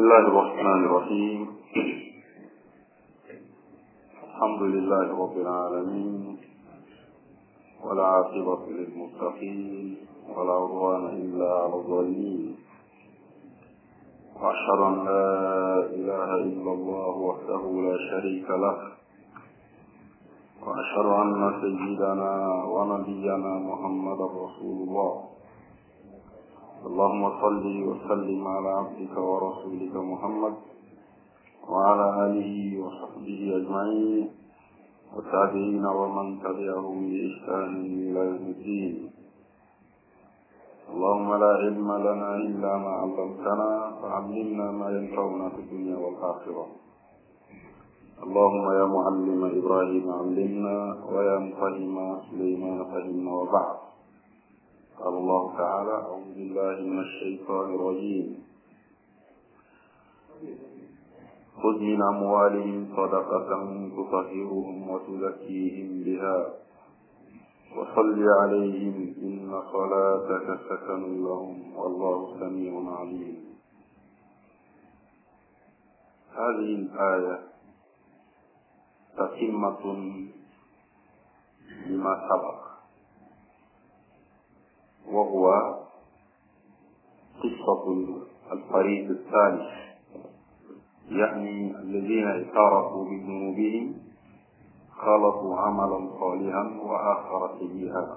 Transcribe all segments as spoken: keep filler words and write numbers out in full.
الله الرحمن الرحيم. الحمد لله رب العالمين، ولا عاقبة للمتقين ولا عدوان إلا على الظالمين، وأشهد أن لا إله إلا الله وحده لا شريك له، وأشهد أن سيدنا ونبينا محمد رسول الله. اللهم صل وسلم على عبدك ورسولك محمد وعلى آله وصحبه أجمعين والتابعين ومن تبعهم بإحسان إلى يوم الدين. اللهم لا علم لنا إلا ما علمتنا، فعلمنا ما ينفعنا في الدنيا والآخرة. اللهم يا معلم إبراهيم علمنا، ويا مفهم سليمان فهمنا. وبعد، قال الله تعالى: أعوذ بالله من الشيطان الرجيم. خذ من أموالهم صدقة تطهرهم وتزكيهم بها وصل عليهم إن صلاتك سكن لهم والله سميع عليم. هذه الآية تتمة لما سبق، وهو قصة الفريق الثالث، يعني الذين اعترفوا بذنوبهم خلطوا عملا صالحا وآخر سيئا.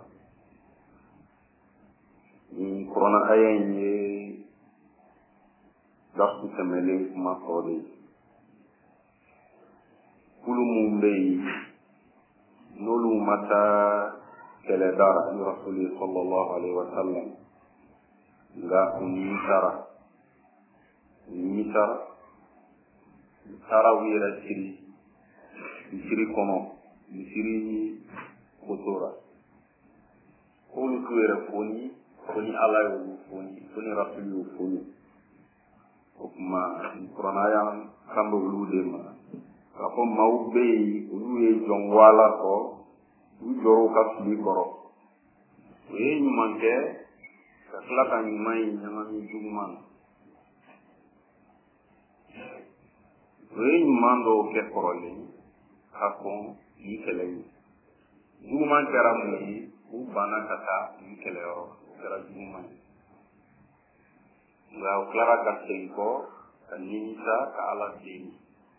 من قرآن آية درس تملك ما صلي كل مبي نولو متى kele dara ni rasuli sallallahu alaihi wasallam nga umitara umitara tara wira siri siri kono siri kotora kulu tuere foni foni alayo foni foni rasuli foni okuma qur'anayan kambo ludema ko mawbe uluye jongwala ko joro ka fili koro e nyuman ke ka kala ka nyumai nyama mi juman e nyuman do ke korole ka ko ni kele juman kera mu u bana kata ni kele o kera juman la klara ka tenko ka ninsa ka ala dini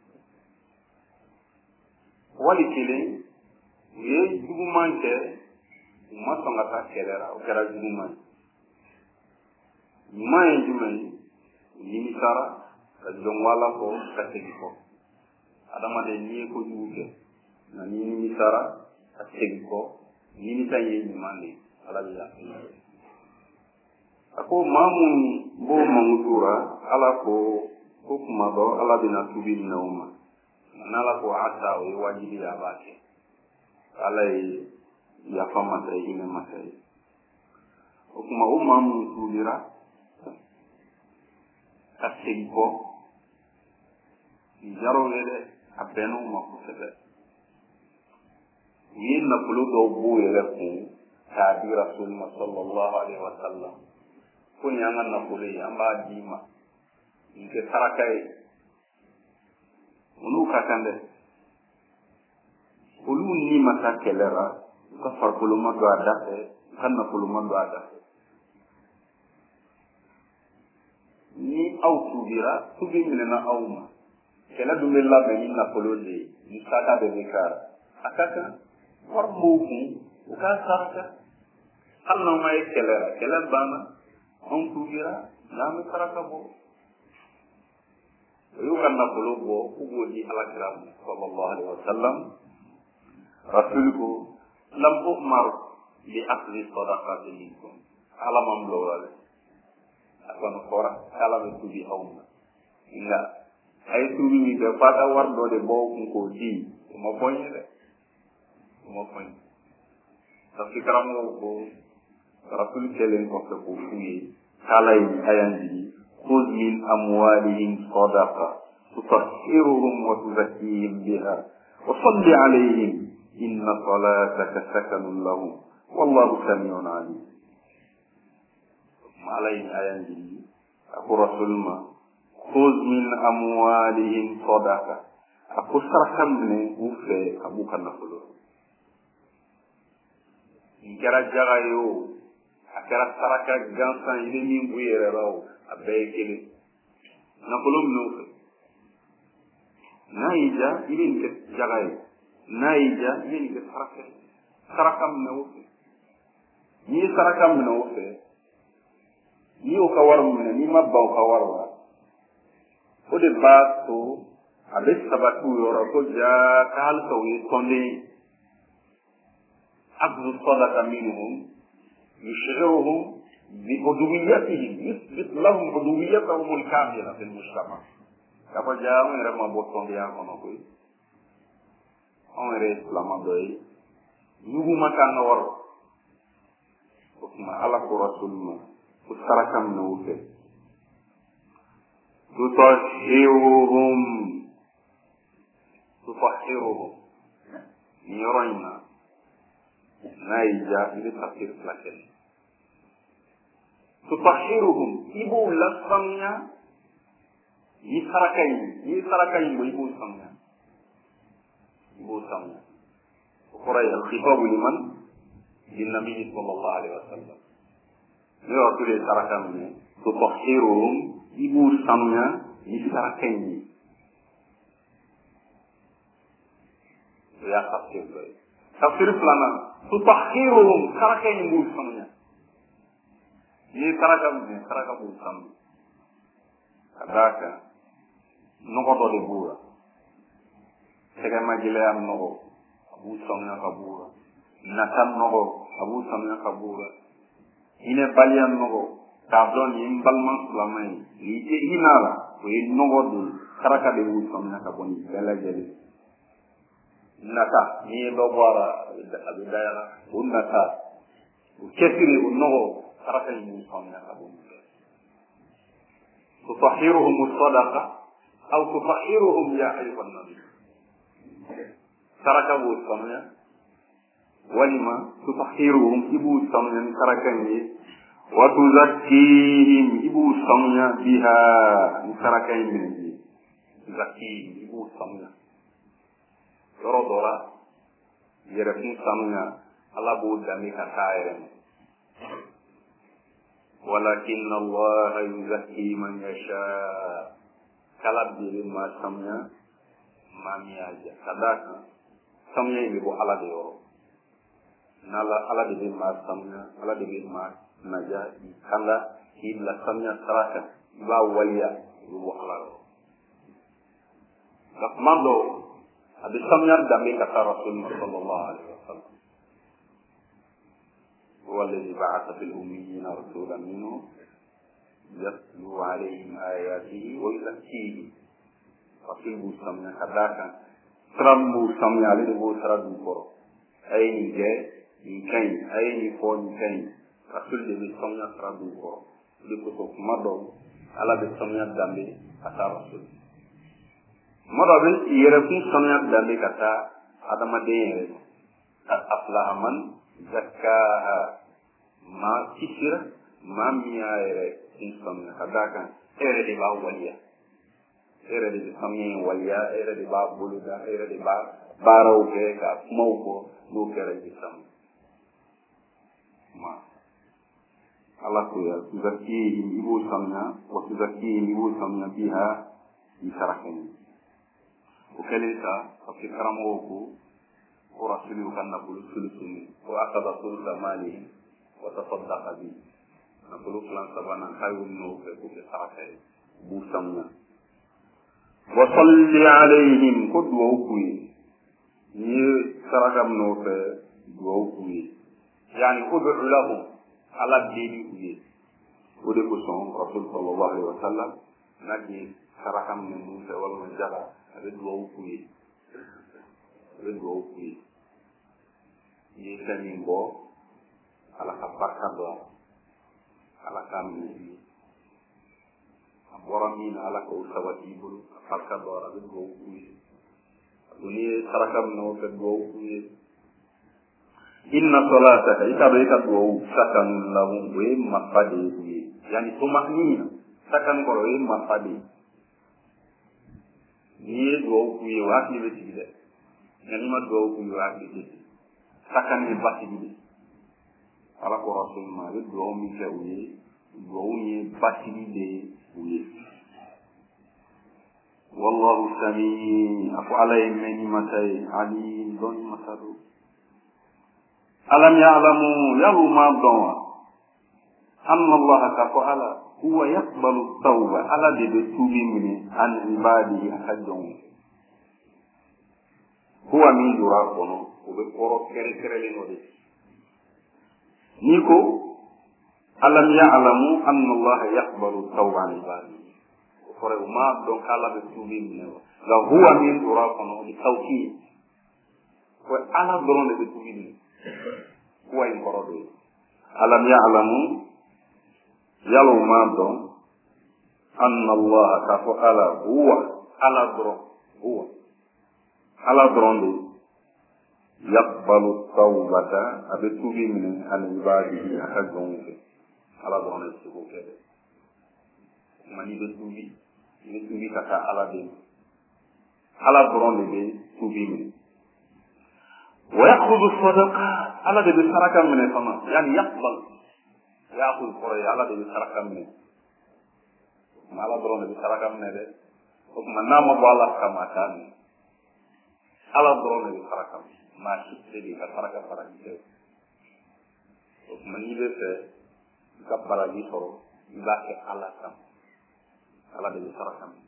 wali kele ye juguman kɛ u ma sɔn ka taa kɛlɛ la, o kɛra juguman ye. ɲuman ye jumɛn ye? nimisara ka jɔnwala fɔ ka segin kɔ. adamaden n'i ye kojugu kɛ nka n'i nimisara ka segin kɔ, nimisa ye ɲuman de ye. ala bɛ yafa ye. a ko maa minnu b'o mankutura, ala ko ko kuma dɔ ala bɛna tubi minɛ o ma. n'ala ko asa, o ye wajibi ye, a b'a kɛ. ala ye yafa masa ye, hinɛ masa ye. o kuma o maa minnu tuubira ka segin kɔ, nin diyara u ye dɛ, a bɛnna u ma kosɛbɛ. u ye nafolo dɔw b'u yɛrɛ kun k'a di rasuli ma sallallahu alaihi wa sallam, ko nin y'an ka nafolo ye, an b'a d'i ma, nin kɛ saraka ye. olu ka kan dɛ. olu ni ma taa kɛlɛ la, u ka farikolo ma don a da fɛ, u ka nafolo ma don a da fɛ. ni aw tubira, tubi minɛna aw ma, kɛlɛ dun bɛ labɛn ni nafolo de ye, musaka bɛɛ bɛ k'a la. a ka kan wari b'u kun, u k'a saraka. hali n'anw ma ye kɛlɛ la, kɛlɛ banna, anw tubira, n'an bɛ saraka bɔ. o y'u ka nafolo bɔ, k'u b'o di alakira sallallahu alaihi wa sallam. rasul ko lam umar bi akhdhi sadaqati minkum, ala man blawale akon fora ala be tubi awma nga ay tubi ni be fata war do de bo ko di mo boñe de mo boñe ta fikramo ko rasul kelen ko ko fuyi kala yi ayandi khudh min amwalihim sadaqa tutahhiruhum wa tuzakkihim biha wa salli alayhim inna salataka sakanun lahum wallahu samiun alim. malai ayan ji aku rasul ma khuz min amwalihim sadaqa ako sarakam ne ufe abuka nafolo ngara jaga yo akara saraka gansan ile min buyere raw abekele nafolo no fe naija ile nke jaga yo naija ile nke saraka sarakam ne ufe ni sarakam ne ufe ni o kawar mun ni mabba o kawar wa o de ba to abe sabatu yoro ko ja kal to yi tonde abdu sadaqa minhum yushghiruhum bi udwiyatihim yuthbit lahum udwiyatahum al-kamila fil mujtama kapa ja mo re ma bo tonde ya kono ko on re islama doy yugu makana war ko ma ala ko rasulullah ko sarakam no wufe tutahhiruhum tutahhiruhum niroina naija ili tafsir lakin tutahhiruhum ibu lasanya yi sarakai yi sarakai bo ibu samnya ibu samnya qur'an al-khitab liman lin nabiy sallallahu alaihi wasallam ni waktu sarakan ni tutahhiruhum ibu samnya yi sarakai ni ya tafsir baik tafsir pelana tutahhiruhum sarakai ni ibu samnya ni sarakan ni sarakan ibu samnya kadaka noko do de bura sega majile am noko abu samnya kabura natam noko abu samnya kabura ine balian noko tablon yin balman sulamai ite hinala ko yin noko do karaka de abu samnya kaboni bela jeli nata ni do bara abidaya unnata ukesiri unnogo karaka yin samnya kaboni tutahhiruhum as-sadaqa aw tutahhiruhum ya ayyuhan nabi karaka bu samnya walima tutahhiruhum ibu samnya karakanyi wa tuzakkihim ibu samnya biha karakanyi zakki ibu samnya yorodora yerafin samnya ala bu dami katayren walakin Allah yuzakki man yasha kalab diri ma samnya mami aja kadaka samnya ibu ala de yoro nala ala de ma samnya ala de ma naja kanda illa samnya saraka ba waliya ibu ala ro lakmando abi samnya dami kata Rasulullah sallallahu alaihi wasallam هو الذي بعث في الأميين رسولا منهم يتلو عليهم آياته ويزكيهم رسول سمنا كذاك سرمو سمنا عليه بو سرمو كرو أين جاء يكين أين فون يكين رسول دي سمنا سرمو كرو لكتب مدو على بسمنا دامي كتا رسول مدو بل يرسل سمنا دامي كتا هذا مدين أفلح من zakkaha ma kisira ma miyaere insomnia kadaka ere de ba waliya ere de samye waliya ere de ba buluda ere de ba baraw ke ka mawko no kere de sam ma Allah ko ya zakki ibu samnya wa zakki ibu samnya biha isarakan ukalita fakiramu ko ورسوله كان نقول سلسل وأخذ سلس ماله وتصدق به نقول فلان سبحانه خير منه في كل ساعة بوسمنا وصل عليهم قد وقوي يسرق منه في وقوي يعني ادع لهم على الدين وقوي ودكسون رسول صلى الله عليه وسلم نجي سرق منه في والمجرى هذا وقوي rego ki ni tanimbo ala kapakado ala kamni aboramin ala ko sawati bulu kapakado rego ki duni sarakam no rego ki inna salataka itabe ikado sakan lahum wa mafadi yani tumahnina sakan ko wa mafadi ni ye duwawu k'u ye o hakili bɛ sigi dɛ nka n'i ma duwawu k'u ye o hakili tɛ sigi sakani ye basigi de ala ko rasul ma a bɛ duwawu min kɛ u ye duwawu ye basigi de u ye wallahu sami a ko ala ye mɛnni masa ye alim dɔnni masa don alam ya'lamu yalu ma dɔn wa anna allaha ka ko ala huwa yaqbalu tawba ala de bɛ tuubi minɛ an ibadihi a ka jɔnw huwa min dora a kɔnɔ o bɛ kɔrɔ kɛrɛkɛrɛlen dɔ de n'i ko alam ya'lamu anna allaha yaqbalu tawba an ibadihi o kɔrɔ o ma dɔn k'ala bɛ tuubi minɛ wa nka huwa min dora a kɔnɔ o bɛ tawkid ko ala dɔrɔn de bɛ tuubi minɛ huwa in kɔrɔ do ye alam ya'lamu yalo ma dɔn anna allaha ka fɔ ala huwa ala dɔrɔn huwa ala dɔrɔn de yaqbalu tawbata a bɛ tuubi minɛ an ibadihi a ka jɔnw fɛ ala dɔrɔn de se k'o kɛ dɛ kuma n'i bɛ tuubi i bɛ tuubi ka taa ala de ala dɔrɔn de bɛ tuubi minɛ wa ya'khudhu sadaqa ala de bɛ saraka minɛ fana yani yaqbal ya'khudhu kɔrɔ ye ala de bɛ saraka minɛ ala dɔrɔn de bɛ saraka minɛ dɛ o tuma n'a ma bɔ ala kama a t'a minɛ ala dɔrɔn de bɛ saraka minɛ maa si tɛ de ka saraka baraji kɛ o tuma n'i bɛ fɛ i ka baraji sɔrɔ i b'a kɛ ala kama ala de bɛ saraka minɛ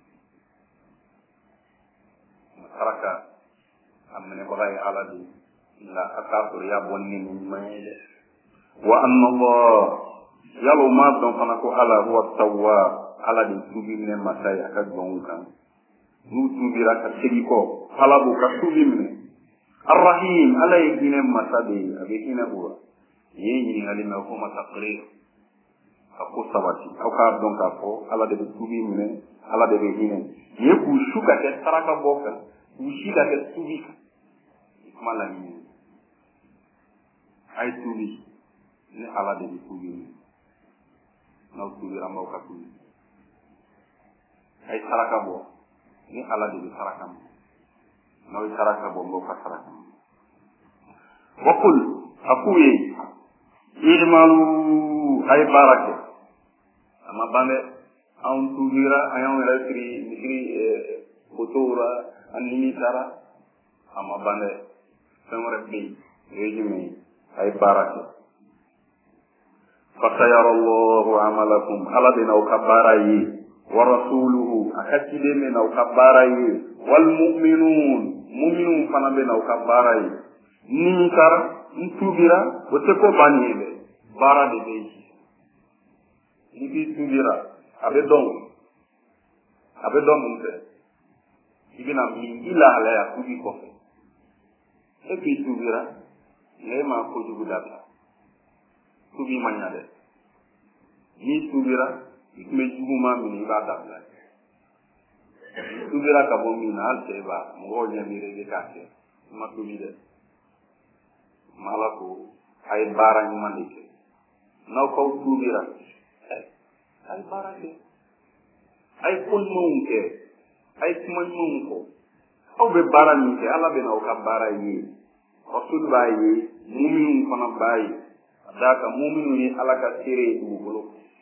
saraka a minɛbaga ye ala de nka a k'a sɔrɔ i y'a bɔ ni ɲuman ye dɛ wa anna allah yalo ma dɔn fana ko ala huwa tawwab ala de tuubi minɛ masa ye a ka jɔnw kan n'u tuubira ka segin kɔ ala b'u ka tuubi minɛ arrahim ala ye hinɛ masa de ye a bɛ hinɛ u la nin ye ɲininkali mɛn ko masa kere ka ko sabati aw k'a dɔn k'a fɔ ala de bɛ tuubi minɛ ala de bɛ hinɛ nin ye k'u su ka kɛ saraka bɔ kan k'u si ka kɛ tuubi kan kuma laɲini a ye tuubi ni ala de bɛ tuubi minɛ n'aw tuubira m'aw ka tuubi a ye saraka bɔ ni ala de bɛ saraka minɛ n'aw ye saraka bɔ m'aw ka saraka minɛ wa qul a k'u ye i'malu a ye baara kɛ a ma ban dɛ anw tuubira an y'anw yɛrɛ siri misiri kotow la an nimisara a ma ban dɛ fɛn wɛrɛ bɛ yen o ye jumɛn ye a ye baara kɛ fasayara allahu amalakum ala bɛ n'aw ka baara ye wa rasuluhu a ka ciden bɛ n'aw ka baara ye wal mu'minun mu'minun fana bɛ n'aw ka baara ye ni n taara n tuubira o tɛ ko bannen ye dɛ baara de bɛ yen ni k'i tuubira a bɛ dɔn a bɛ dɔn mun fɛ i bɛna min i lahalaya tuubi kɔfɛ e k'i tuubira nka e ma kojugu dabila tuubi ma ɲa dɛ n'i tuubira i tun bɛ juguman min i b'a dabila i tuubira ka bɔ min na hali cɛ b'a mɔgɔw ɲɛ miiri i bɛ k'a kɛ i ma tuubi dɛ ma ala ko a ye baara ɲuman de kɛ n'aw k'aw tuubira a ye baara kɛ a ye ko ɲumanw kɛ a ye kuma ɲumanw fɔ aw bɛ baara min kɛ ala bɛ n'aw ka baara ye rasul b'a ye muminun fana b'a ye a d'a kan muminun ye ala ka seere ye dugukolo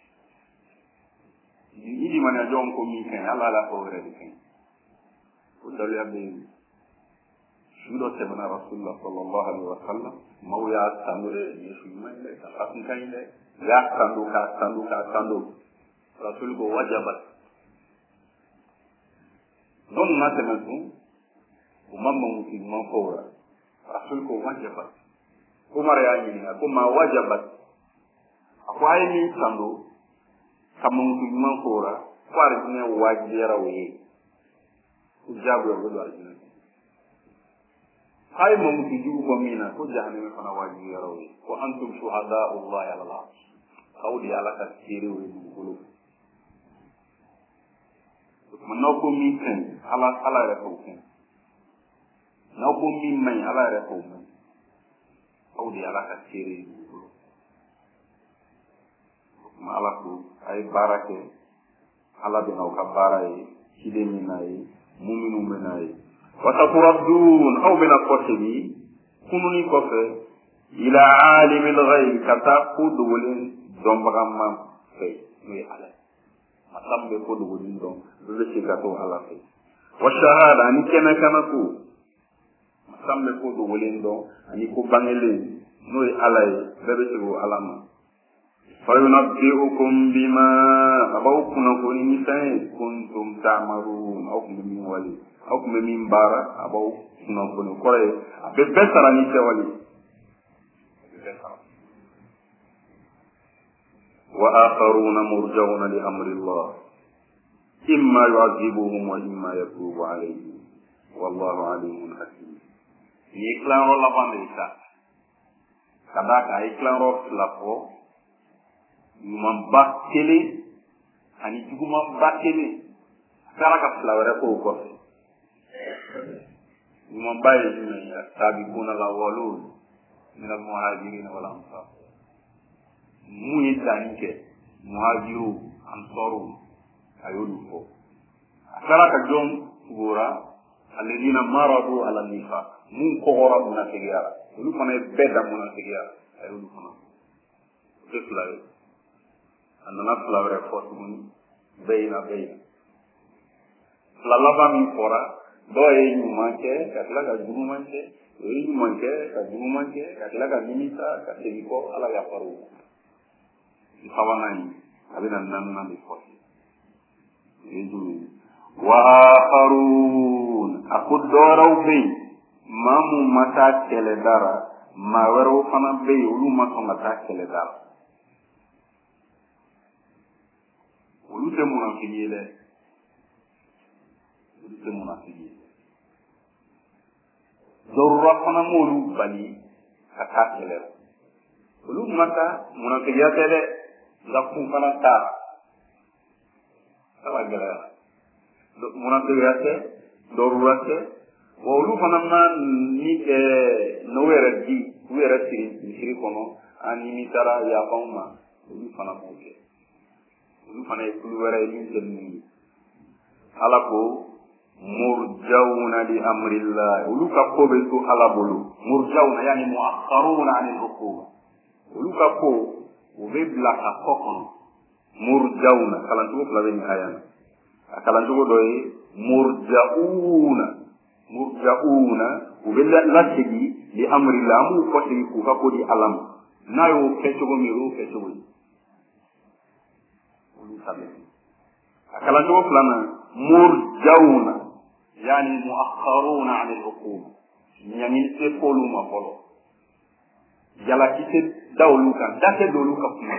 i limaniya jɔn ko min ka ɲi ala ala fɔ wɛrɛ de ka ɲi o daliya bɛ yen su dɔ tɛmɛna rasulullah sallallahu alaihi wa sallam maaw y'a tando dɛ nin ye su ɲuman ye dɛ a kun ka ɲi dɛ u y'a tando k'a tando k'a tando rasul ko wajabat dɔ nana tɛmɛ tun u ma mankutu ɲuman fɔ o la rasul ko wajabat umar y'a ɲininka ko maa wajabat a ko a ye min tando ka mankutu ɲuman fɔ o la ko arijinɛ wajibiyara o ye ko jaagoya o bɛ don arijinɛ a ye mankutu jugu fɔ min na ko jahanɛmɛ fana wajibiyara o ye ko antum shuhada'ullahi ala al-ard aw de ye ala ka seerew ye dugukolo o tuma n'aw ko min ka ɲi ala ala yɛrɛ k'o kɛ n'aw ko min man ɲi ala yɛrɛ k'o man ɲi aw de ye ala ka seere ye dugukolo o tuma ala ko a ye baara kɛ ala bɛ n'aw ka baara ye ciden min na ye muminu menaye wataturadun aw bena kotebi kununi kofe ila alimil ghaib kata ko dogolin dombagamma fay muy ala masambe ko dogolin dom bebe sigato ala fay wa shahada ni kena kana ko masambe ko dogolin dom ani ko bangelen muy ala bebe sigo alama فينبئكم بما أبوكم كوني كنتم تعملون أو من ولي أو من بارا أبوكم كوني كوري ببسر نيسي ولي وآخرون مرجون لأمر الله إما يعذبهم وإما يتوب عليهم والله عليم حكيم يكلان الله بانديسا كذاك يكلان الله man ba tele ani juguma ba tele sara ka flawere ko ko man ba yi ya sabiquna la walun min al muhajirin wal ansar mu yi danike muhajiru ansaru ayulu ko sara ka jom gora alladina maradu ala nifaq mun ko gora munafiqiya lu fana bedda munafiqiya ayulu fana deflawe anana flawre fotuni beina beina la lava mi fora do e nyumanke katla ka jurumanke e nyumanke ka jurumanke katla ka minita ka tebiko ala ya faru sawanani abina nanna bi foti eju wa akharun akudoro be mamu mata kele dara ma wero fana be ulu ma mata kele dara olu tɛ munafiki ye dɛ olu tɛ munafiki ye dɔrɔra fana m'olu bali ka taa kɛlɛ la olu ma taa munafikiya tɛ dɛ nka kun fana taara ala gɛlɛya munafikiya tɛ dɔrɔra tɛ wa olu fana ma ni kɛ n'o yɛrɛ di u yɛrɛ sigi misiri kɔnɔ ani ni taara yafanw ma olu fana b'o kɛ olu fana ye kulu wɛrɛ ye min tɛ ninnu ye ala ko murjawna li amrillah olu ka ko bɛ to ala bolo murjawna yani mu'akhkharuna anil uquba olu ka ko u bɛ bila ka kɔ kɔnɔ murjawna kalancogo fila bɛ nin aya la a kalancogo dɔ ye murjauna murjauna u bɛ lasegi li amrillah an b'u kɔsegi k'u ka ko di ala ma n'a y'o kɛ cogo min o y'o kɛ cogo ye akalan cogo filanan murjawna yani mu'akhkharuna 'an al-uqub nyangin se kolu ma folo jalaki se dawlu kan date dolu ka kuma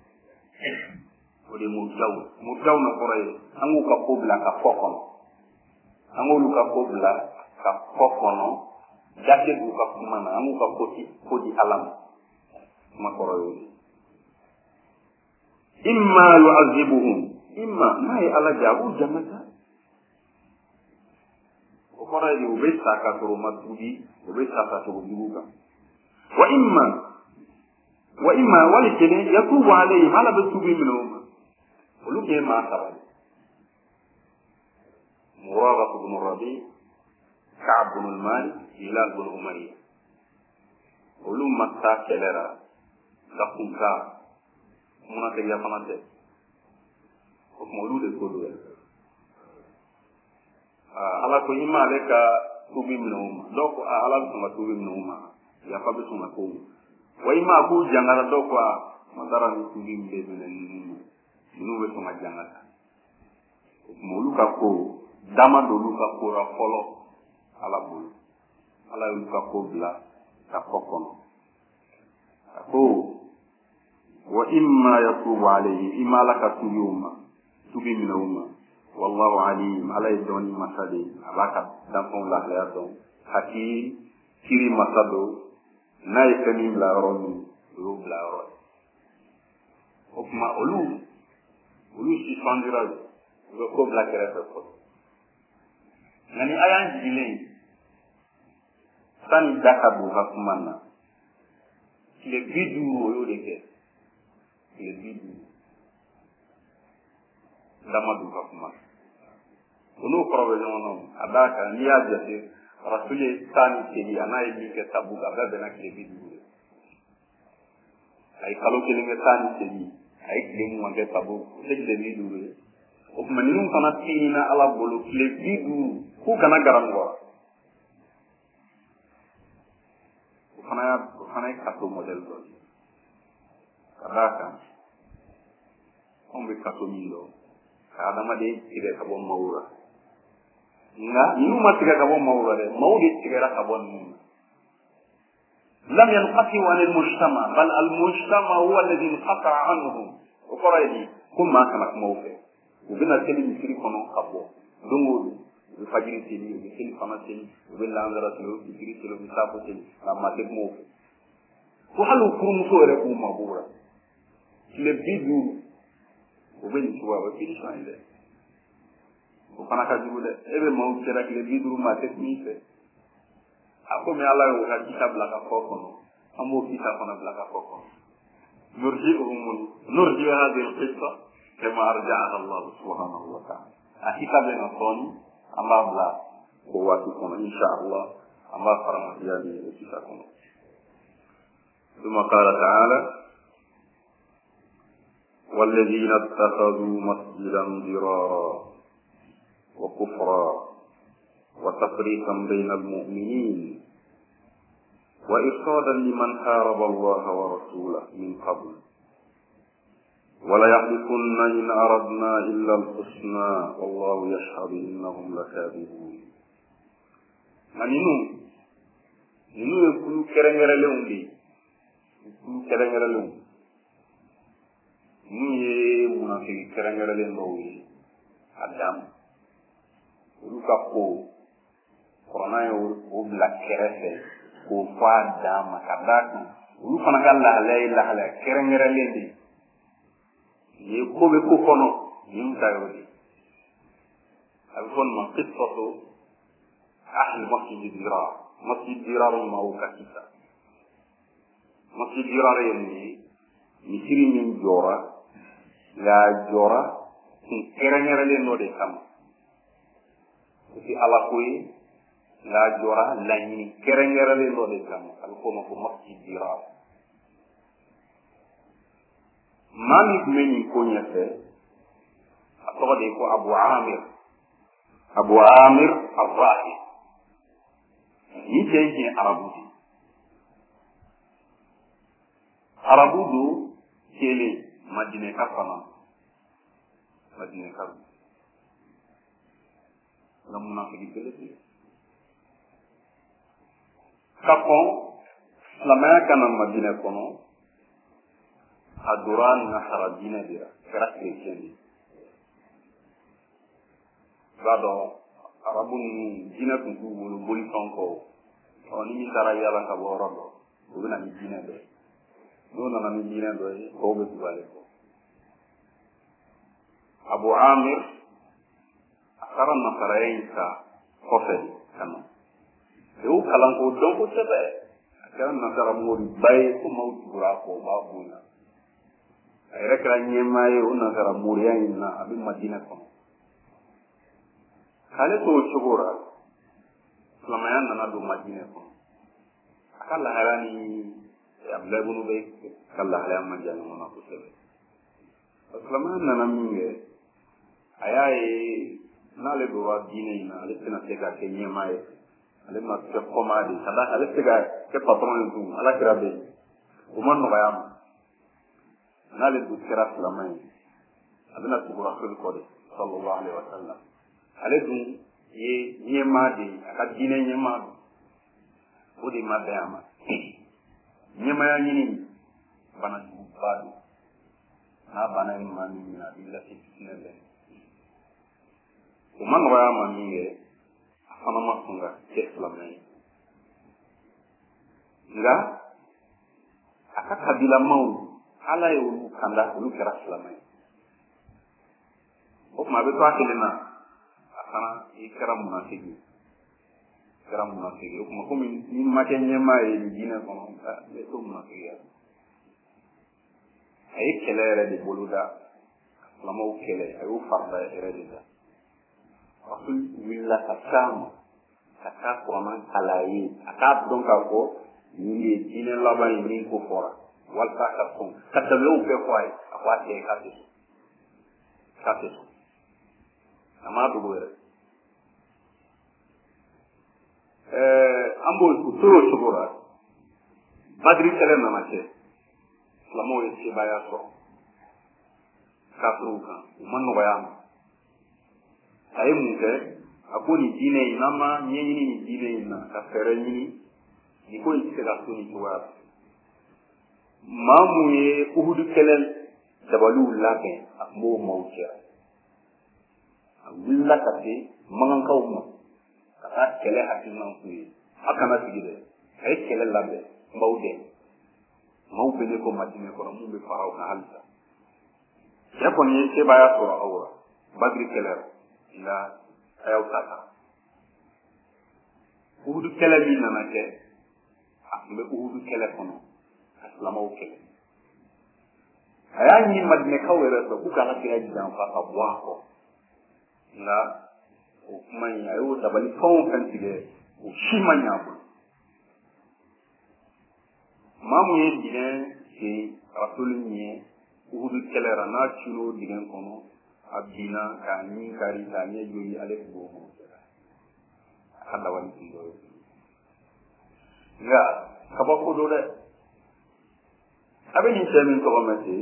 o de murjaw murjawna koray angu ka pobla ka kokon angu ka pobla ka kokono date bu ka kuma na angu ka koti kodi alam ma koray imma yu'azibuhum imma mai ala jabu jannata o kora yi o be saka toro matubi o be saka toro duga wa imma wa imma walikene yatubu alayhi ala batubi minhum olu ke ma sabali muragha ibn rabi ka'b ibn al-malik hilal ibn umayya olu matta kelera da kunka muna te ya fana te ko molu de ko do ala ko yima le ka tubi minuma donc ala ko ma tubi minuma ya fa bisu ma ko wa yima ko jangara do ko madara ni tubi mbe bele ni nu be ko ma jangara molu ka ko dama do lu ka ko ra folo ala bulu ala lu ka ko bla ka ko kono ko wa imma yatubu alayhi imma laka tubiyuma tubi minuma wallahu alim alay doni masadi alaka dafon la la don haki kiri masado nay kani la ron ru la ron okma olu olu si fandira ro ko bla kere ko nani ayan jilin san dakabu hakumana le bidu oyo de ke le bidu dama du ka kuma olu kɔrɔ bɛ ɲɔgɔn na a d'a kan n'i y'a jate rasul ye tan ni segin a n'a ye min kɛ Tabuk a bɛɛ bɛnna tile bi duuru de a ye kalo kelen kɛ tan ni segin a ye tile mugan kɛ Tabuk o tɛ tile bi duuru ye o tuma ninnu fana tiɲɛna Ala bolo tile bi duuru k'u kana garantigɛ o fana y'a o fana ye kaso modèle dɔ ye ka d'a kan anw bɛ kaso min dɔn ka adamaden tigɛ ka bɔ maaw la nka ninnu ma tigɛ ka bɔ maaw la dɛ maaw de tigɛra ka bɔ ninnu na lam yanqati'u 'an al-mujtama bal al-mujtama huwa alladhi inqata'a anhum o kɔrɔ ye di ko maa kana kuma u fɛ u bɛna seli misiri kɔnɔ ka bɔ don o don u bɛ fajiri seli u bɛ seli fana seli u bɛ lansara seli u bɛ misiri seli u bɛ saafo seli nka maa tɛ kuma u fɛ ko hali u furumuso yɛrɛ k'u mabɔ la tile bi duuru o bɛ nin cogoya o bɛ finition ye dɛ o fana ka jugu dɛ e bɛ maaw cɛla tile bi duuru maa tɛ kuma i fɛ a komi Ala ye o ka kita bila ka fɔ kɔnɔ an b'o kita fana bila ka fɔ kɔnɔ nurji'uhum nurji hadhihi al-qissa kama arja'aha Allah subhanahu wa ta'ala a kita bɛ na sɔɔni an b'a bila o waati kɔnɔ insha Allah an b'a faramasiya ni o kita kɔnɔ ثم قال تعالى والذين اتخذوا مسجدا ضرارا وكفرا وتفريقا بين المؤمنين وإرصادا لمن حارب الله ورسوله من قبل ولا يحلفن إن أردنا إلا الحسنى والله يشهد إنهم لكاذبون منو منو يقول كرنجر لهم دي يقول كرنجر لهم منو يمنافق كرنجر لهم دي أدام ولوكا كو kɔrɔna ye o bila kɛrɛfɛ k'o fɔ a dan ma ka d'a kan olu fana ka lahalaya ye lahalaya kɛrɛnkɛrɛnlen de ye ko bɛ ko kɔnɔ nin ta yɔrɔ de a bɛ fɔ nin ma qissatu ahli masjid dirar masjid dirar maaw ka kisa masjid dirar ye mun ye misiri min jɔra nka a jɔra kun kɛrɛnkɛrɛnlen dɔ de kama o tɛ Ala ko ye nka a jɔra laɲini kɛrɛnkɛrɛnlen dɔ de kama a bɛ fɔ o ma ko masjid dirar maa min tun bɛ nin ko ɲɛfɛ a tɔgɔ de ye ko Abu Amir Abu Amir al-Rahib ni cɛ in ye arabu de arabu don kelen madinɛka fana madinɛka nka munafiki belebele ka kɔn silamɛya kana Madinɛ kɔnɔ a dora nasara diinɛ de la kɛra chrétien de i b'a dɔn arabu ninnu diinɛ tun t'u bolo bolifɛn kɔ ɔ ni min taara yaala ka bɔ yɔrɔ dɔ o bɛ na ni diinɛ dɔ ye n'o nana ni diinɛ dɔ ye kɔw bɛ tugu ale kɔ Abu Amir a taara nasaraya in ta kɔfɛ ka na e y'u kalan k'o dɔn kosɛbɛ a kɛra nasaramoriba ye ko maaw tugura a kɔ o b'a bonya a yɛrɛ kɛra ɲɛmaa ye o nasaramoriya in na a bɛ Madinɛ kɔnɔ k'ale to o cogo la silamɛya nana don Madinɛ kɔnɔ a ka lahalaya ni Abdulayi ibn Ubay ka lahalaya ma jan ɲɔgɔn na kosɛbɛ silamɛya nana min kɛ a y'a ye n'ale dora diinɛ in na ale tɛna se ka kɛ ɲɛmaa ye ale ma kɛ kɔmaa de ka d'a kan ale tɛ se ka kɛ patron ye tun Ala kira bɛ yen o ma nɔgɔya ma n'ale dun kɛra silamɛ ye a bɛna tugu Rasul kɔ de sallallahu alaihi wa sallam ale dun ye ɲɛmaa de ye a ka diinɛ ɲɛmaa don o de ma bɛn a ma ɲɛmaaya ɲini bana juguba don n'a bana ye maa min minɛ a b'i lase fitinɛ bɛɛ o ma nɔgɔya ma min kɛ a fana ma sɔn ka kɛ silamɛ ye nka a ka kabilamaw Ala ye olu kanda olu kɛra silamɛ ye o tuma a bɛ to a kelen na a fana i kɛra munafiki ye i kɛra munafiki ye o tuma komi ni ma kɛ ɲɛmaa ye nin diinɛ kɔnɔ a bɛ to munafikiya a ye kɛlɛ yɛrɛ de boloda silamɛw kɛlɛ a y'o farida yɛrɛ de da rasul willa ka sama ka taa kuranna kala ye a k'a dɔn k'a fɔ nin de ye diinɛ laban ye min ko fɔra walasa ka sɔn ka dabilew bɛɛ fɔ a ye a ko a tɛ k'a tɛ sɔn k'a tɛ sɔn a m'a dogo yɛrɛ an b'o u tora o cogo la badiri kɛlɛ nana kɛ silamɛw ye sebaaya sɔrɔ kafiriw kan u ma nɔgɔya a ma a ye mun kɛ a ko nin diinɛ in n'an ma ɲɛɲini nin diinɛ in na ka fɛɛrɛ ɲini nin ko in tɛ se ka to nin cogoya la maa mun ye uhudu kɛlɛ dabaliw labɛn a tun b'o maaw cɛra a wulila ka se magankaw ma ka taa kɛlɛ hakilinan f'u ye a kana sigi dɛ a ye kɛlɛ labɛn maaw dɛmɛ maaw bɛ ne ko madinɛ kɔnɔ mun bɛ fara o kan halisa cɛ kɔni ye sebaaya sɔrɔ aw la badiri kɛlɛ nka a y'aw ta ta uhudu kɛlɛ min nana kɛ a tun bɛ uhudu kɛlɛ kɔnɔ ka silamɛw kɛlɛ a y'a ɲini madinɛkaw yɛrɛ fɛ k'u kana kira janfa ka bɔ a kɔ nka o kuma in a y'o dabali fɛn o fɛn tigɛ o si ma ɲɛ a bolo maa mun ye dingɛ sen rasuli ɲɛ uhudu kɛlɛ la n'a cira o dingɛ kɔnɔ a binna k'a ɲi kari k'a ɲɛ joli ale tun b'o kɔnɔ a ka dabali tun dɔ ye nka kabako don dɛ a bɛ nin cɛ min tɔgɔ mɛn ten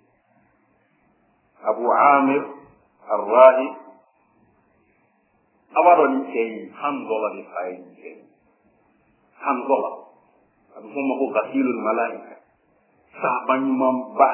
abu amir arrahi a b'a dɔn nin cɛ in hanzɔla de fa ye nin cɛ hanzɔla a bɛ fɔ o ma ko gasilul malayika sahaba ɲumanba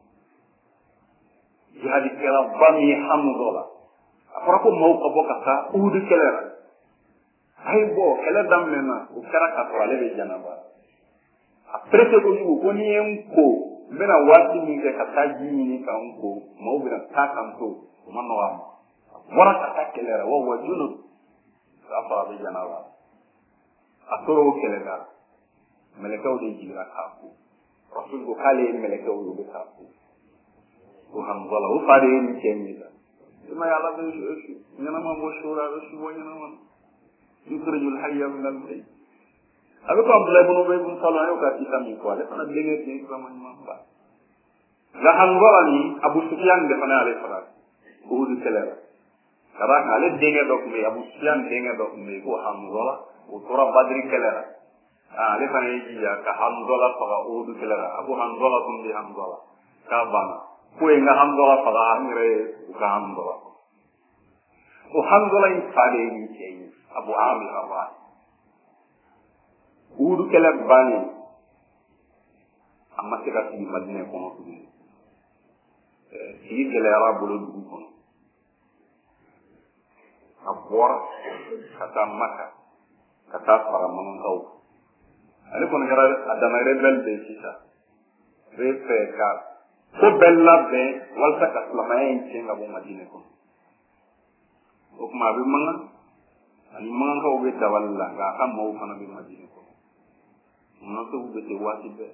jihadikɛla ba min ye hanzɔla a fɔra ko maaw ka bɔ ka taa uhudu kɛlɛ la a ye bɔ kɛlɛ daminɛna o kɛra k'a sɔrɔ ale bɛ janaba a perese kojugu ko ni ye n ko n bɛna waati min kɛ ka taa ji ɲini ka n ko maaw bɛna taa kan to o ma nɔgɔ a ma a bɔra ka taa kɛlɛ la wa wa junub k'a sɔrɔ a bɛ janaba a tora o kɛlɛ la mɛlɛkɛw de jigira k'a ko rasul ko k'ale ye mɛlɛkɛw ye o bɛ k'a ko ko hanzala o fa de ye nin cɛ in ye la i ma ye ala bɛ ɲɛnama bɔ su la a bɛ su bɔ ɲɛnama yukhrijul hayya min al-mayyit a bɛ ko Abdulahi ibn Ubay ibn Salul a y'o ka kisa min fɔ ale fana denkɛ ten Ibrahima ɲuman ba nka hanzala ni Abu Sufyan de fana y'ale faga uhudu kɛlɛ la ka d'a kan ale denkɛ dɔ tun bɛ yen Abu Sufyan denkɛ dɔ tun bɛ yen ko hanzala o tora badiri kɛlɛ la ale fana ye jija ka hanzala faga uhudu kɛlɛ la a ko hanzala tun bɛ hanzala k'a banna ko ye n ka hanzala faga an yɛrɛ ye u ka hanzala o hanzala in fa de ye nin cɛ ye Abu Amir Arrahi uhudu kɛlɛ bannen a ma se ka sigi madinɛ kɔnɔ tuguni sigi gɛlɛyara bolo dugu kɔnɔ a bɔra ka taa Maka ka taa fara magankaw ale kɔni kɛra a dama rebelle de ye sisan a bɛ fɛ ka ko bɛɛ labɛn walasa ka silamɛya in tiɲɛ ka bɔ madinɛ kɔnɔ o tuma a bɛ magan ani magankaw bɛ dabali la nka a ka maaw fana bɛ madinɛ kɔnɔ munafiqu bɛ ten waati bɛɛ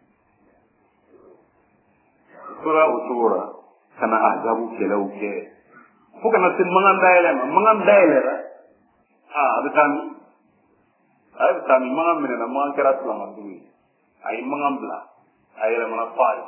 o tora o cogo la ka na azabu kɛlɛw kɛ fo kana se magan dayɛlɛ ma magan dayɛlɛra aa a bɛ taa min a bɛ taa min magan minɛna magan kɛra silamɛdugu ye a ye magan bila a yɛlɛmana Taif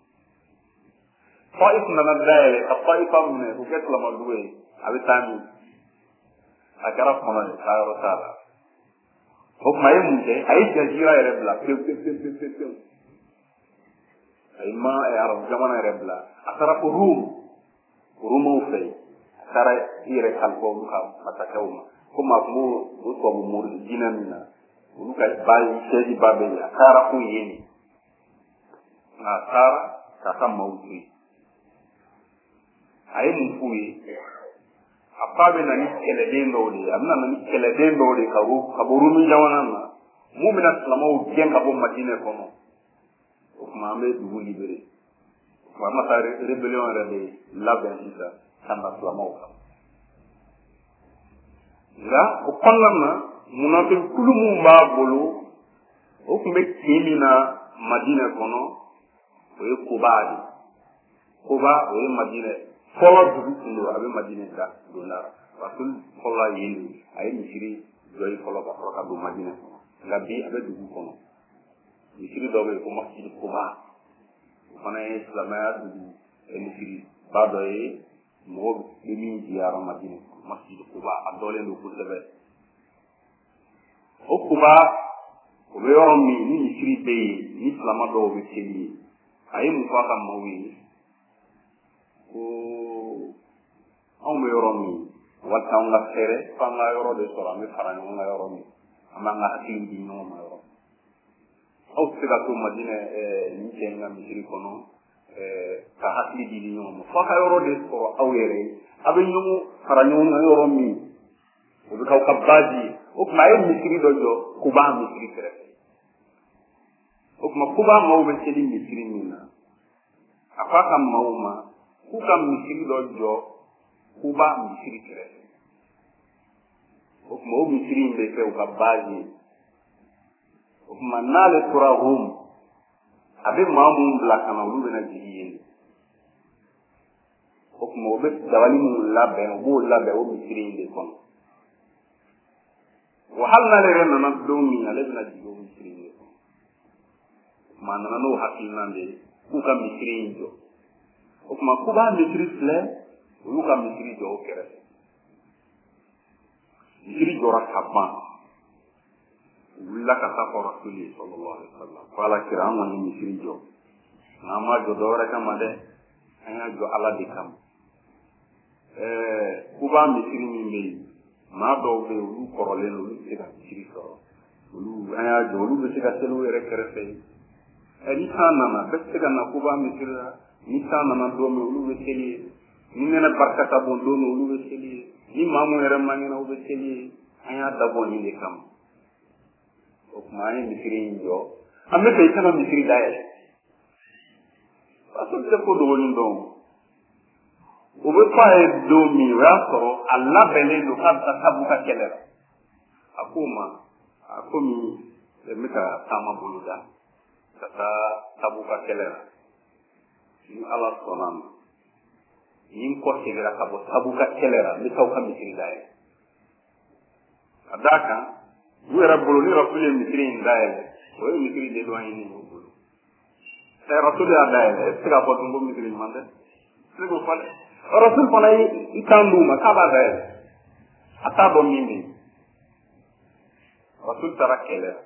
Taif nana dayɛlɛ ka Taifa minɛ k'o kɛ silamɛdugu ye a bɛ taa min a kɛra kɔnɔ ye taa yɔrɔ t'a la o tuma a ye mun kɛ a ye jazira yɛrɛ bila pewu pewu pewu pewu pewu a ye ma arabu jamana yɛrɛ bila a taara fo Rum Rumaw fɛ a taara i yɛrɛ kalifa olu ka masakɛw ma komi a tun b'o o tubabu mori diinɛ min na olu ka ba sɛji ba bɛ yen a taara fo yen de nka a taara k'a ka maaw to yen a ye mun f'u ye a fa bɛ na ni kɛlɛden dɔw de ye a bɛna na ni kɛlɛden dɔw de ka bɔ ka bɔ Rumi jamana na mun bɛna silamɛw gɛn ka bɔ madinɛ kɔnɔ o tuma an bɛ dugu libere o tuma an ka taa rébellion yɛrɛ de labɛn sisan ka na silamɛw kan nka o kɔnɔna na munafikulu mun b'a bolo o tun bɛ kin min na madinɛ kɔnɔ o ye Kuba de Kuba o ye madinɛ fɔlɔ dugu tun don a bɛ madinɛ da don la rasul la yen ay misiri joy folo ka folo ka do madina nga bi abe dugu kono misiri do be ko masjid kuba fana islamaya dugu e misiri ba do e mo be mi ziyara madina masjid kuba adole ndo ko sebe o kuba o be yoro mi ni misiri be ni islama do be teli ay mu fa kam mo wi ko on be yoro mi wata nga fere fa nga yoro de sora mi fara nga yoro mi ama nga hakili di no ma yoro o sega to madina e ni kenga misiri kono e ka hakili di no mo fa ka yoro de sora awere abe nyumu fara nga yoro mi o be ka ka baji o ma e misiri dojo kuba misiri fere o ma kuba ma o be seli misiri mina afa kam mauma ku kam misiri dojo kuba misiri fere o kuma o misiri mbe fe o ka baji o kuma nale tura hum abe mamu bla kana ulu bena jiye o kuma o be dawali mu labe o bo labe o misiri mbe kono wa hal na le reno na domi ale bena jiye o misiri mbe kono kuma nana no hakil nande ku ka misiri njo o kuma kuba misiri fle o ka misiri jo o kere misiri jora kaban wula ka taa rasuli sallallahu alaihi wasallam fala kira an wani misiri jo na ma jo dore kama de an ya jo ala de kam eh kuba misiri ni me ma do be ulu korole no lu se ka misiri so ulu an ya jo ulu se ka selu ere kere fe e ni sana na be se ka na kuba misiri ni sana na do me ulu be seli ni nena barkata bon do me ulu be seli ni mamu ere mangena ube seli anya dabo ni de kam o kuma ni misiri njo amme be kana misiri daye aso de ko do ni don o be pa e do mi ra soro alla bele do ka ta tabuka kelera akuma akomi e meka tama buluda ta tabuka kelera ni ala sonama yin ko segera ka bo tabuka kelera mi taw kam misiri daye adaka wera bolo ni rasule misiri ndaye o yi misiri de do ayini no bolo sai rasule daye sira ko tumbo misiri mande sego fale rasul fala yi itandu ma ka ba daye ata do mimi rasul tara kelera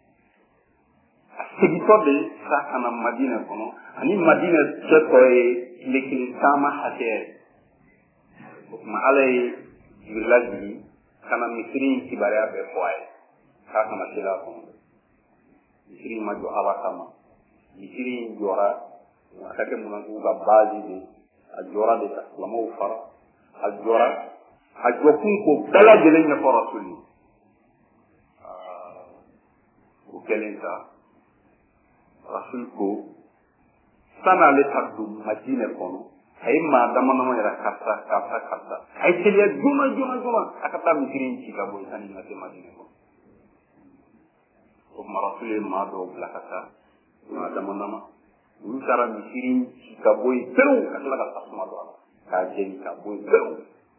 segito de sakana madina kono ani madina cheto e lekili sama hate ma alay village kana misri kibare abe foy ka kama sila kono misri ma jo ala kama misri jora akake muna ga bazi de ajora de aslamo fara ajora ajokun ko bala jele nya ko rasuli ah o kelenta rasul ko sana le takdu madina kono ay ma dama no era kata kata kata ay telia juma juma juma akata mikirin ci ka boy tani na madina ko o ma rasul ma do la kata ma dama nama lu tara mikirin ci ka boy peru akala ka tasma do ka jeni ka boy peru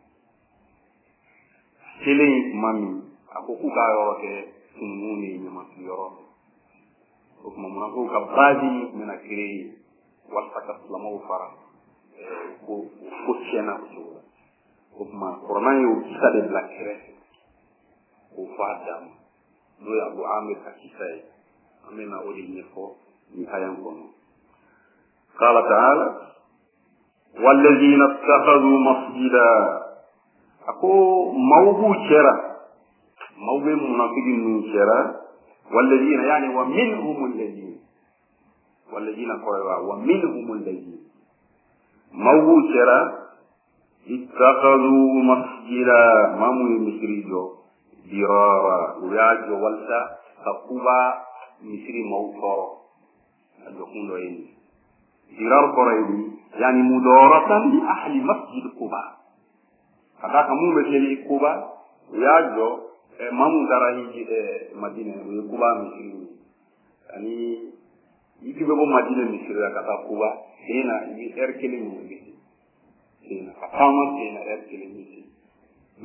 sele mami akoku ka yo ke sununi ni ma yoro o kuma muna ko ka baji mena kire wasta ka slamo fara ko ko chena ko ko kuma corona yo kisa de black kire ko fadam do ya bu amir ka kisai amena o di nefo ni hayan kono qala ta'ala walladhina ittakhadhu masjida ako mawbu chera mawbe munafiqin nu chera والذين يعني ومنهم الذين والذين قالوا ومنهم الذين موجرا اتخذوا مسجدا مامو مسريجو dirara urajo walta takuba misri mawtoro ajo kundo yini dirar korayni yani mudaratan li ahli masjid quba kada kamu meseli quba yajo e mamu darahi e madina e quba misri yani yikibe bo madina misri kata quba ina yi erkele mu bi ina afama ina erkele misri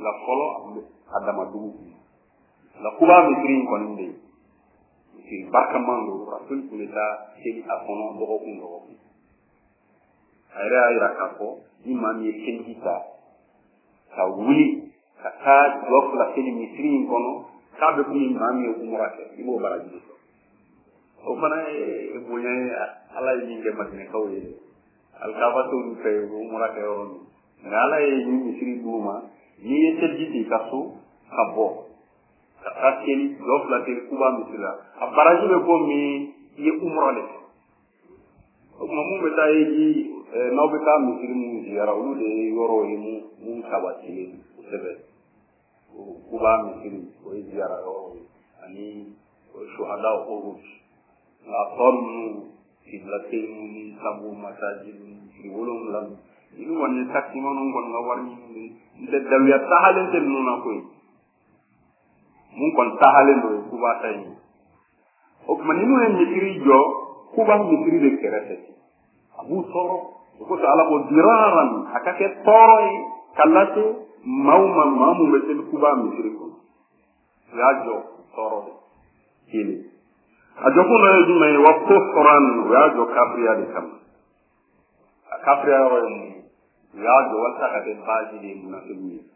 la fɔlɔ adama dugu la kuba misiri in kɔni bɛ yen misiri barikaman don rasul tun bɛ taa seli a kɔnɔ dɔgɔkun dɔgɔkun a yɛrɛ y'a jira k'a fɔ ni maa min ye seliji ta ka wuli ka taa jɔ fila seli misiri in kɔnɔ k'a bɛ komi maa min ye umura kɛ i b'o baraji de sɔrɔ o fana ye bonya ye ala ye min kɛ madinɛkaw ye alikaba t'olu fɛ yen o umura kɛ yɔrɔ min nka ala ye nin misiri d'u ma n'i ye seliji ta i ka so ka bɔ ka taa seli jɔ fila seli kuba misiri la a baraji bɛ komi i ye umura de kɛ o tuma mun bɛ taa yeji n'aw bɛ taa misiri minnu ziyara olu de ye yɔrɔw ye mun sabatilen kosɛbɛ kuba misiri o ye ziyara yɔrɔw ye ani suhada uhud nka tɔ ninnu kiblatɛyiw ni sabu masajidu misiri wolonwula ninnu kɔni ye takimanw kɔni ka wari ɲini n tɛ daluya tahalen tɛ ninnu na koyi mun kɔni tahalen don kuba ta ye o tuma ni n'u ye misiri jɔ kuba misiri de kɛrɛfɛ a b'u tɔɔrɔ o kosɔn ala ko diraran a ka kɛ tɔɔrɔ ye ka lase maaw ma maa mun bɛ seli kuba misiri kɔnɔ u y'a jɔ tɔɔrɔ de kelen a jɔkun dɔ ye jumɛn ye wa kofran u y'a jɔ kafiriya de kama a kafiriya yɔrɔ ye mun ye u y'a jɔ walasa ka kɛ baasi de ye munafikiw ye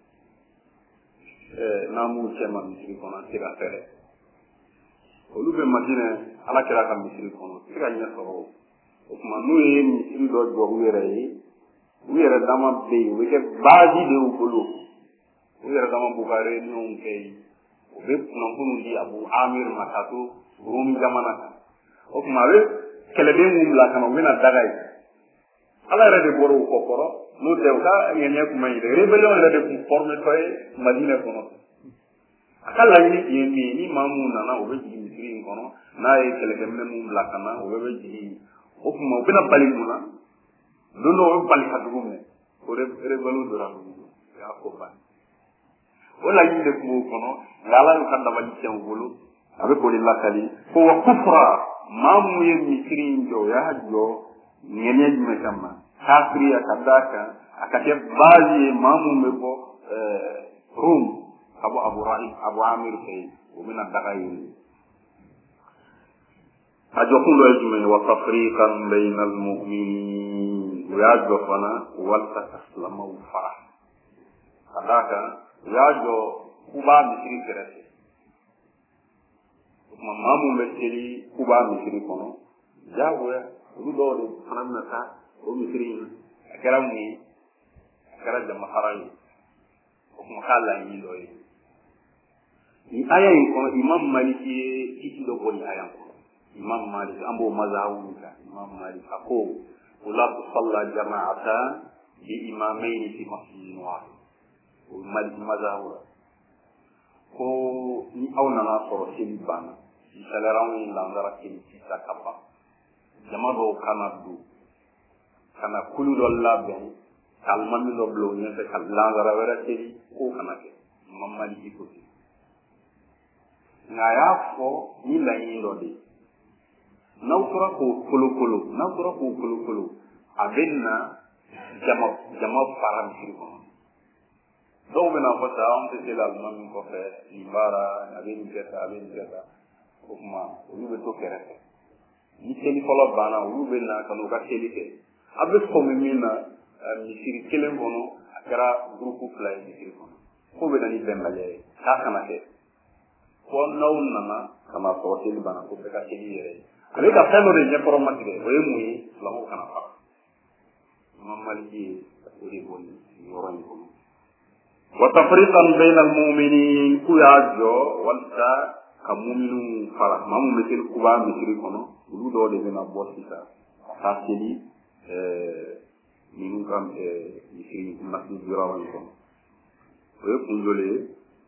n'an b'u cɛ ma misiri kɔnɔ a tɛ se ka fɛɛrɛ olu bɛ madinɛ ala kɛra ka misiri kɔnɔ a tɛ se ka ɲɛ sɔrɔ o tuma n'u ye misiri dɔ jɔ u yɛrɛ ye u yɛrɛ dama bɛ yen u bɛ kɛ baasi de y'u bolo u yɛrɛ dama b'u ka réunion kɛ yen u bɛ kunnafoniw di abu amir ma ka to rum jamana kan o tuma a bɛ kɛlɛden minnu bila ka na u bɛna daga ye ala yɛrɛ de bɔra u kɔ kɔrɔ n'o tɛ u ka ŋɛɲɛ kuma ye dɛ rébellion yɛrɛ de tun formetɔ ye madinɛ kɔnɔ a ka laɲini tun ye min ye ni maa minnu nana u bɛ jigin misiri in kɔnɔ n'a ye kɛlɛkɛminɛ minnu bila ka na u bɛɛ bɛ jigin o tuma u bɛna bali mun na don dɔ u bɛ bali ka dugu minɛ o rébellion donna dugu o y'a ko ban o laɲini de tun b'o kɔnɔ nka ala y'u ka dabali tiɲɛ u bolo a bɛ k'o de lakali ko wa kufra maa minnu ye misiri in jɔ o y'a jɔ ŋɛɲɛ jumɛn kama kafiriya ka d'a kan a ka kɛ baasi ye maa minnu bɛ bɔ rum ka bɔ abu rahim abu amir fɛ yen o bɛna daga yen a jɔkun dɔ ye jumɛn ye wa tafriqan bayna almu'minin u y'a jɔ fana walasa ka silamɛw fara ka d'a kan u y'a jɔ kuba misiri kɛrɛfɛ o tuma maa minnu bɛ seli kuba misiri kɔnɔ diyagoya olu dɔw de fana bɛna taa o misiri in a kɛra mun ye a kɛra jamafara ye o tuma k'a laɲini dɔ ye nin aya in kɔnɔ imam maliki ye kisi dɔ bɔ nin aya kɔnɔ imam maliki an b'o mazhabu kan imam maliki a ko la tusalla jama'atan bi imamayn fi masjidin wahid o maliki mazhabu la ko ni aw nana sɔrɔ seli banna misaliyara anw ye lansara seli sisan ka ban jama dɔw kana don ka na kulu dɔ labɛn ka alimami dɔ bila o ɲɛfɛ ka lansara wɛrɛ seli k'o kana kɛ imam maliki ko ten nka a y'a fɔ ni laɲini dɔ de ye n'aw tora k'o kolokolo n'aw tora k'o kolokolo a bɛ na jama jama fara misiri kɔnɔ dɔw bɛna fɔ sa anw tɛ se la alimami kɔfɛ nin baara a bɛ nin kɛ tan a bɛ nin kɛ tan o tuma olu bɛ to kɛrɛfɛ ni seli fɔlɔ banna olu bɛ na ka n'u ka seli kɛ a bɛ sɔmi min na misiri kelen kɔnɔ a kɛra gurupu fila ye misiri kɔnɔ k'o bɛ na ni bɛnbaliya ye k'a kana kɛ fɔ n'aw nana ka na sɔrɔ seli banna ko bɛɛ ka seli yɛrɛ ye a bɛ ka fɛn dɔ de ɲɛkɔrɔ ma tigɛ o ye mun ye filamuw kana fara imam maliki ye o de bɔ nin yɔrɔ in kɔnɔ wa tafriqan bayna almu'minin k'u y'a jɔ walasa ka mu'minu fara maa mun bɛ seli kuba misiri kɔnɔ olu dɔw de bɛna bɔ sisan ka taa seli ninnu ka misiri masjid yɔrɔ in kɔnɔ o ye kunjole ye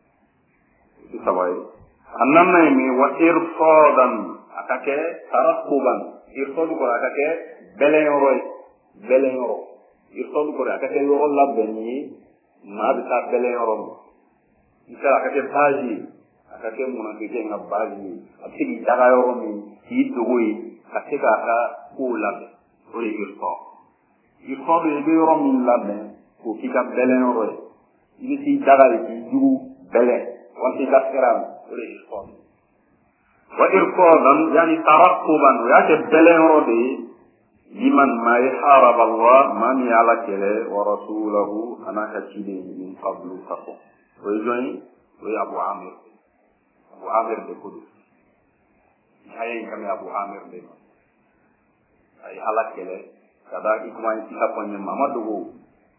o tɛ saba ye a naaninan ye min ye wa irsadan a ka kɛ tarakuban irsadu kɔrɔ a ka kɛ bɛlɛn yɔrɔ ye bɛlɛn yɔrɔ irsadu kɔrɔ a ka kɛ yɔrɔ labɛn ye maa bɛ taa bɛlɛn yɔrɔ min misali a ka kɛ baasi ye a ka kɛ munafiki ka baasi ye a bɛ se k'i daga yɔrɔ min k'i dogo ye ka se k'a ka kow labɛn o de ye irsadu irsadu ye i bɛ yɔrɔ min labɛn k'o k'i ka bɛlɛn yɔrɔ ye ibisi daga ci jugu bele wanti gaskiram wala irfon wa irfodan yani tarakkuban ya ke bele rode liman ma yaharab Allah man yala kele wa rasulahu ana hakili min qablu taqo wa joyi wa Abu Amir Abu Amir de Kudus ay kami Abu Amir de ay ala kele kada ikuma ci taponye Mamadu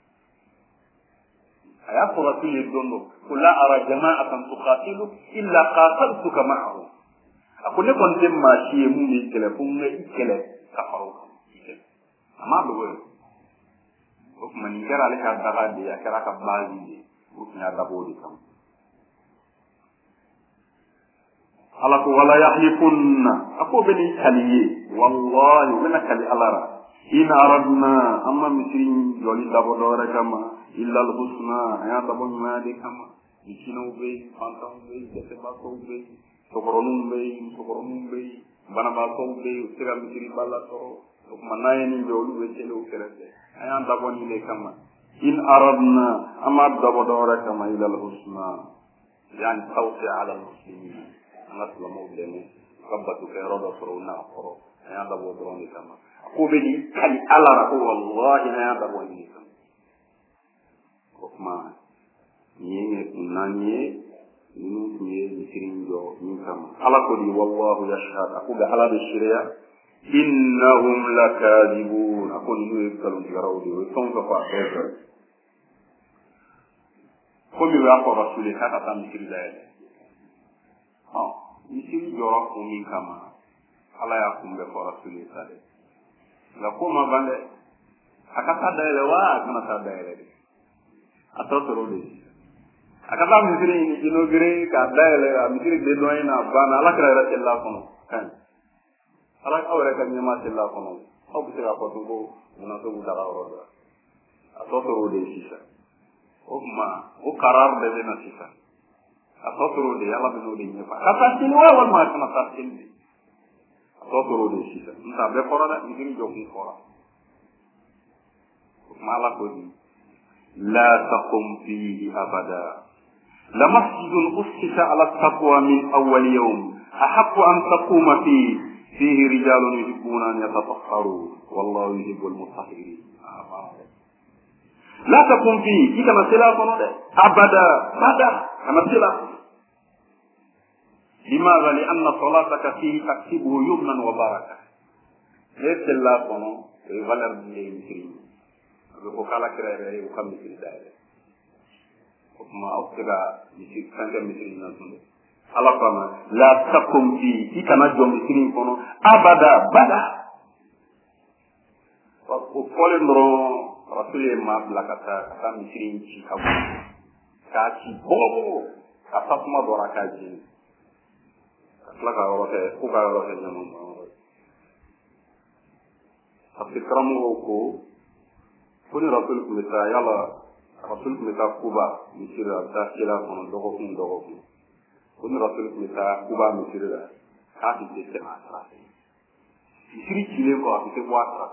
aya ko rasul dondo kula ara jama'atan tuqatilu illa qataltuka ma'ahu akone kon dem ma shi mu ni kele fu nga ikele kafaro ama do ko man ngara le ka daga de akara ka bazi de ko nya dabo de kam ala ko wala yahlikunna ako beni kaliye wallahi wala kali alara in aradna amma misrin joli dabo do kama illa al-husna ya dabo ma de kama ikino be fantam be de ba ko be sokoronum be sokoronum be bana ba ko be tira misri balla to ko manaye ni be olu be telo kerete ya dabo ni le kama in aradna amma dabo do kama illa al-husna yani tawsi ala al-muslimin anatu mo de ni kabatu ke rodo sorona foro ya dabo do ni kama ko be ni kali alara ko wallahi ya dabo ni kuma yenge nanye nu tuye misirinjo nikama ala ko di wallahu yashhad aku ga ala bishriya innahum lakadibun aku ni kalu garawdi we ton ko fa ko ko mi wa ko rasul ka ta tam misirida ha misiri joro ko mi kama ala ya kumbe ko rasul ka de la ko ma bande akata dele wa kana ta dele atau terus akaba misiri ni inogire ka dale misiri de doina bana ala kra ra tella kono kan ala awre kan nyama tella kono o bitira ko tungo na to budara oro atau terus de sisa o ma o karar de na sisa atau terus de ala bino de nyefa kata sinwa wal ma kana tasin de atau terus de sisa nta be korona misiri jogi kora mala ko ni لا تقم فيه أبدا لمسجد أسس على التقوى من أول يوم أحق أن تقوم فيه فيه رجال يحبون أن يتطهروا والله يحب المطهرين لا تقم فيه إذا مثلا أبدا أبدا مثلا لماذا؟ لأن صلاتك فيه تكسبه يمنا وبركة ليس الله كنو valeur de misiri ko kala krere ko kam misiri dare ko ma okga misiri kanga misiri na tunde ala kama la takum fi ikana jom misiri kono abada bada ko pole ndro rasule ma blakata kata misiri ci kabu ka ci bobo kata kuma dora ka ji laka rote ko ka rote nyamo afikramu ko kuni rasul kumita yala rasul kumita kuba misira ta kila kono dogo kun dogo kun kuni rasul kumita kuba misira ka ti te ma tra misiri chile ko ati te wa tra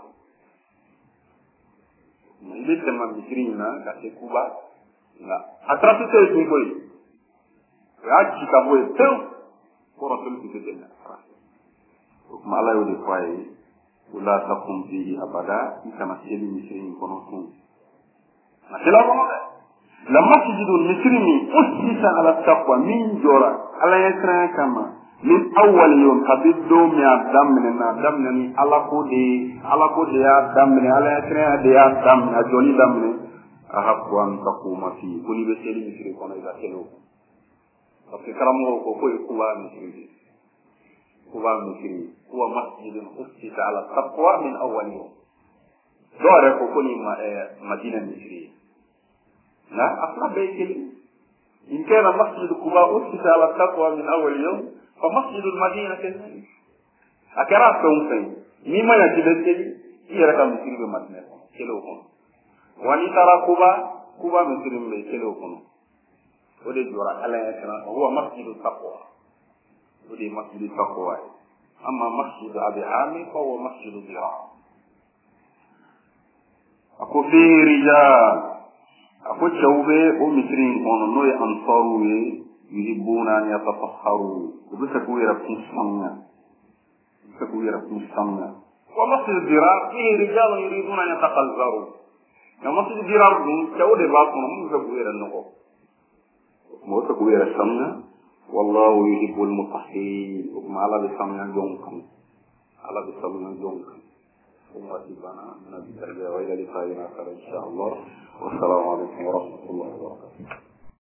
ni te ma misiri na ka te kuba na atra te te ko yi ya ji ka boy te ko rasul kumita te na tra ko mala yo de fay ولا تقم فيه أبدا كما سيدي المسلمين كنوتون مثلا لما تجد المسلمين أسس على التقوى من جورا على يسرع كما من أول يوم تبدو من الدم من الدم من على كودي على كودي الدم من على يسرع دي الدم من أجوني دم من أحب أن تقوم فيه كوني بسيدي المسلمين كنوتون إذا كنو فكرمه كوكوي كوا المسلمين كوا المسلمين هو مسجد أسس على التقوى من أول يوم دورة كوني مدينة مصرية لا أصلا بيكلي إن كان مسجد كوا أسس على التقوى من أول يوم فمسجد المدينة كذلك أكرا سونسين مما يجب الكلي يركا مصري بمدينة كيلو كون واني ترى كوا كوا مصري بكيلو كون ودي جورا على يسنا هو مسجد التقوى ودي مسجد التقوى أما مسجد أبي عامر فهو مسجد ضرار أكو فيه رجال ako chawbe o mitrin kono no ya ansaru ye yuhibbuna an yatatahharu ubisa ku yara kusanga ubisa ku yara kusanga wa masjid dirar fihi rijalun yuriduna an yataqazzaru na masjid dirar dum chawde ba kono mu sa ku yara noko mo sa ku yara sanga wallahu yuhibbul mutahhirin ma ala bisanga jonkan ala bisanga jonkan ومواجبنا من التربية وإلى لقائنا آخر إن شاء الله والسلام عليكم ورحمة الله وبركاته.